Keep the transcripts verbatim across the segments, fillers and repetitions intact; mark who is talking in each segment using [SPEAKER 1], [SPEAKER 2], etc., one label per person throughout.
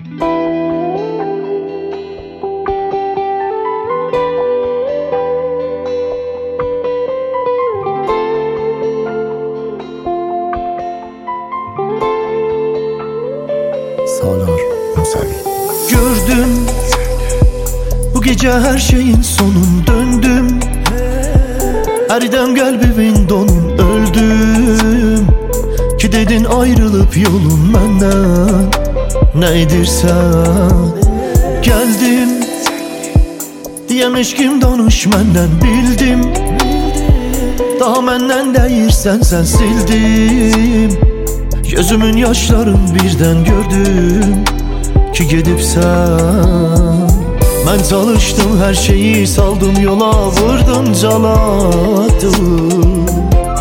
[SPEAKER 1] Salar Musavi.
[SPEAKER 2] Gördüm bu gece her şeyin sonun, döndüm erdem kalbimin donun, öldüm ki dedin ayrılıp yolun benden ne edirsen. Geldim diyem eşkim danış menden, bildim daha menden değilsen sen sildim. Gözümün yaşların birden gördüm ki gedibsən. Ben çalıştım, her şeyi saldım yola, vurdum caladım.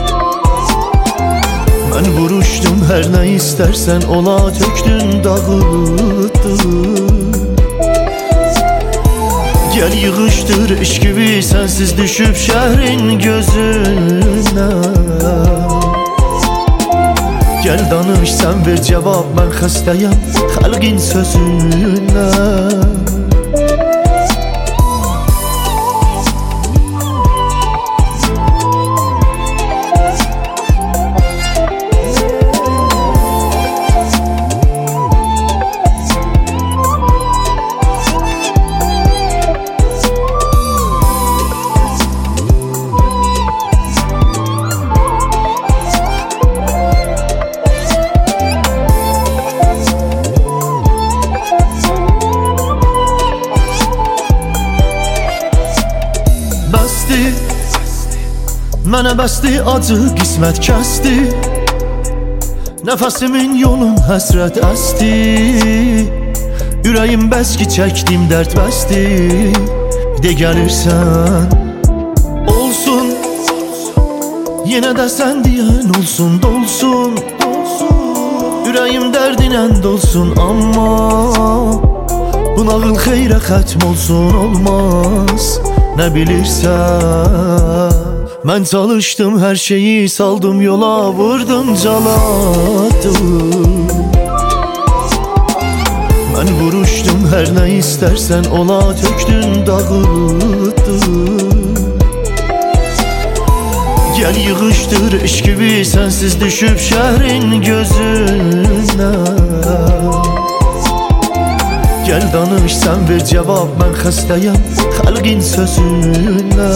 [SPEAKER 2] Ben vuruştum, her ne istersen ola, töktün dağıttın. Gel yığıştır iş gibi sensiz düşüp şehrin gözüne. Gel danış sen ver cevap, ben xəstəyəm xalqin sözüne. Mənə bəsdi acı qismət kəsdi, nəfəsimin yolun həsrət əsdi. Ürəyim bəs ki çəkdim dərd bəsdi, de gəlirsən. Olsun, yenə də sən deyən olsun, dolsun. Ürəyim dərdinə dolsun, amma bu nağıl xeyrə xətm olsun, olmaz, nə bilirsən. Ben çalıştım, her şeyi saldım yola, vurdum caladım. Ben vuruştum, her ne istersen ola, töktün dağıttın. Gel yığıştır iş gibi sensiz düşüp şehrin gözüne. Gel danış sen ver cevap, ben xəstəyəm xalqin sözüne.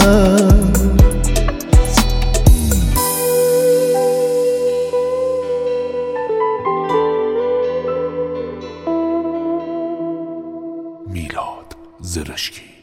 [SPEAKER 1] میلاد زرشکی.